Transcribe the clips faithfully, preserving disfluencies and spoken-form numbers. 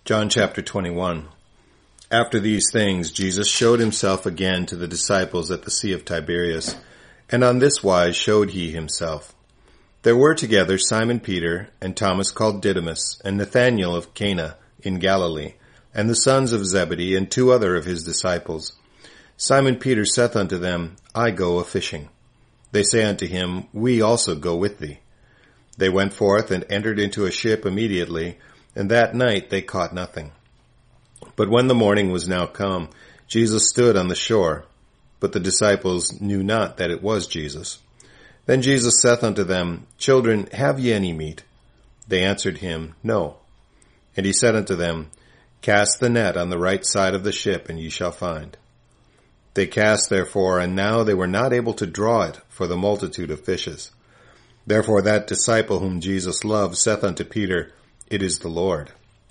John chapter twenty-one. After these things, Jesus showed himself again to the disciples at the Sea of Tiberias, and on this wise showed he himself. There were together Simon Peter, and Thomas called Didymus, and Nathanael of Cana in Galilee, and the sons of Zebedee, and two other of his disciples. Simon Peter saith unto them, I go a-fishing. They say unto him, We also go with thee. They went forth and entered into a ship immediately, and that night they caught nothing. But when the morning was now come, Jesus stood on the shore, but the disciples knew not that it was Jesus. Then Jesus saith unto them, Children, have ye any meat? They answered him, No. And he said unto them, Cast the net on the right side of the ship, and ye shall find. They cast therefore, and now they were not able to draw it for the multitude of fishes. Therefore that disciple whom Jesus loved saith unto Peter, It is the Lord.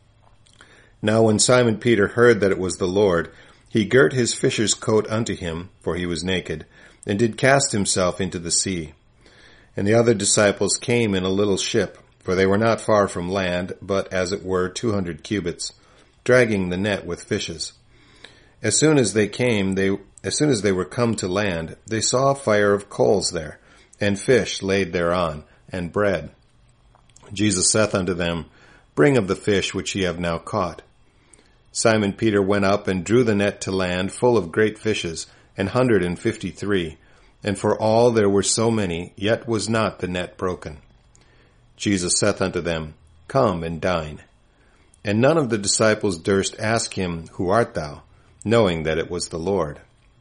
Now when Simon Peter heard that it was the Lord, he girt his fisher's coat unto him, for he was naked, and did cast himself into the sea. And the other disciples came in a little ship, for they were not far from land, but as it were two hundred cubits, dragging the net with fishes. As soon as they came, they, as soon as they were come to land, they saw a fire of coals there, and fish laid thereon, and bread. Jesus saith unto them, Bring of the fish which ye have now caught. Simon Peter went up and drew the net to land full of great fishes, an hundred and fifty-three, and for all there were so many, yet was not the net broken. Jesus saith unto them, Come and dine. And none of the disciples durst ask him, Who art thou? Knowing that it was the Lord.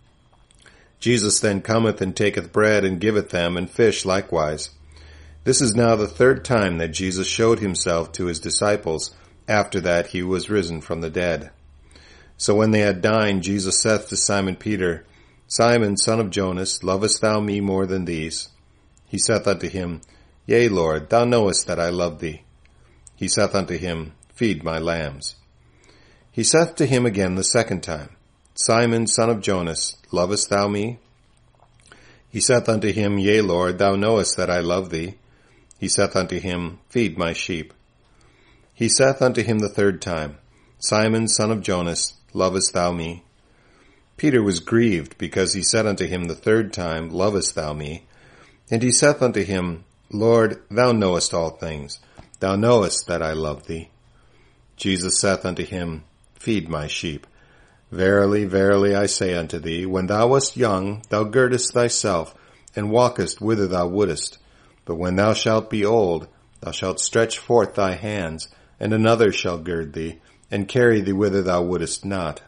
Jesus then cometh and taketh bread and giveth them, and fish likewise. This is now the third time that Jesus showed himself to his disciples, after that he was risen from the dead. So when they had dined, Jesus saith to Simon Peter, Simon, son of Jonas, lovest thou me more than these? He saith unto him, Yea, Lord, thou knowest that I love thee. He saith unto him, Feed my lambs. He saith to him again the second time, Simon, son of Jonas, lovest thou me? He saith unto him, Yea, Lord, thou knowest that I love thee. He saith unto him, Feed my sheep. He saith unto him the third time, Simon, son of Jonas, lovest thou me? Peter was grieved, because he said unto him the third time, Lovest thou me? And he saith unto him, Lord, thou knowest all things. Thou knowest that I love thee. Jesus saith unto him, Feed my sheep. Verily, verily, I say unto thee, when thou wast young, thou girdest thyself, and walkest whither thou wouldest. But when thou shalt be old, thou shalt stretch forth thy hands, and another shall gird thee, and carry thee whither thou wouldest not.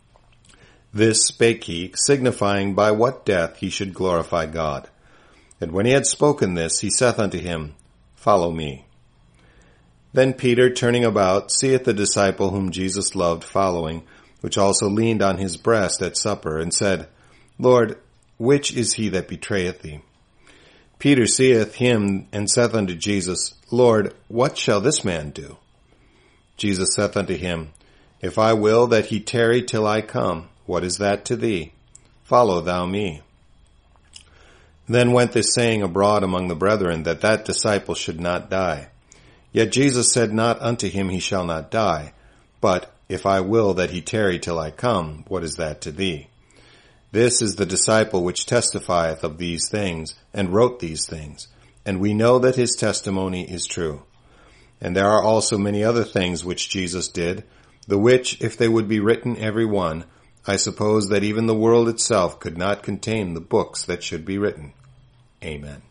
This spake he, signifying by what death he should glorify God. And when he had spoken this, he saith unto him, Follow me. Then Peter, turning about, seeth the disciple whom Jesus loved following, which also leaned on his breast at supper, and said, Lord, which is he that betrayeth thee? Peter seeth him, and saith unto Jesus, Lord, what shall this man do? Jesus saith unto him, If I will that he tarry till I come, what is that to thee? Follow thou me. Then went this saying abroad among the brethren, that that disciple should not die. Yet Jesus said not unto him, He shall not die, but, If I will that he tarry till I come, what is that to thee? This is the disciple which testifieth of these things, and wrote these things, and we know that his testimony is true. And there are also many other things which Jesus did, the which, if they would be written every one, I suppose that even the world itself could not contain the books that should be written. Amen.